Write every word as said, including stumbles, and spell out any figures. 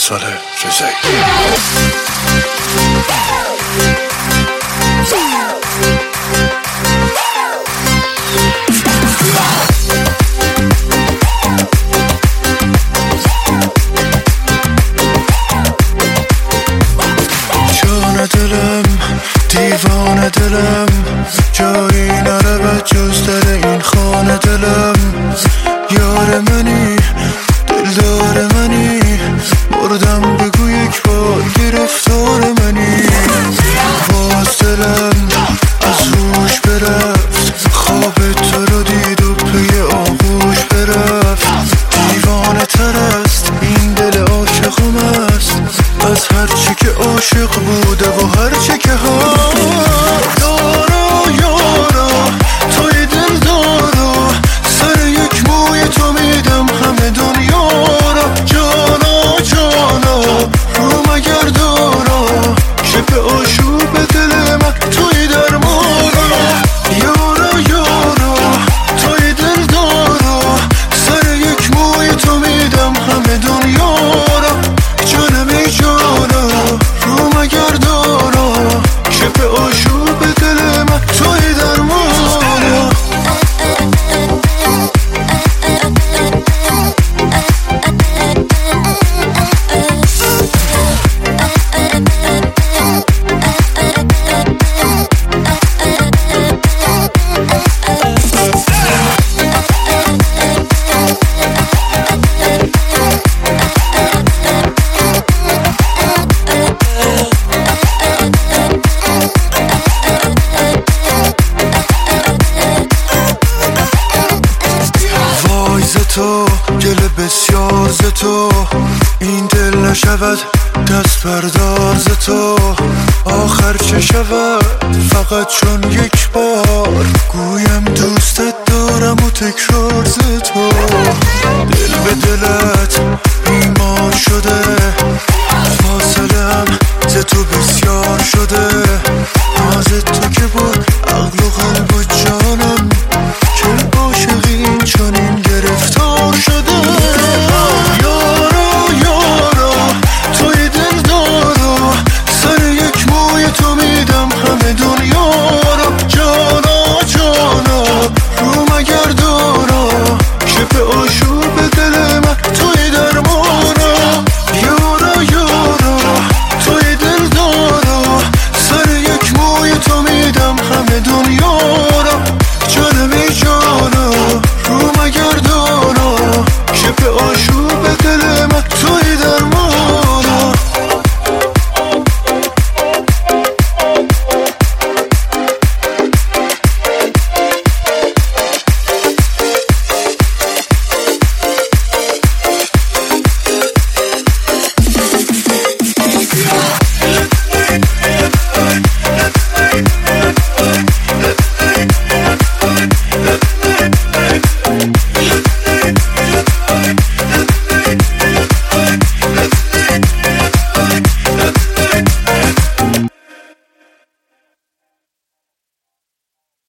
پارسال رضایی. جان دلم دیوان دلم جایی نره جز در این خانه دلم. یار منی دلدار منی مردم بگو یک بار گرفتار منی. باز دلم از روش برفت خواب تو رو دید و پی آغوش برفت. دیوانه تر است این دل عاشقم است از هرچی که عاشق بوده و هرچی که هست. یارا یارا توی دل دارا سر یک موی تو میدم همه دنیا را. جانا جانا رو مگر دارا شب آشوب دل من توی درمانا. یارا یارا توی دل دارا سر یک موی تو میدم همه دنیا را. جانم ای جانا رو مگر دارا شب آشوب دل من توی درمانا. تو گل بسیار ز تو این دل نشود دست بردار ز تو. آخر چه شود فقط چون یک بار گویم دوستت دارم و تکرار ز تو. دل به دلت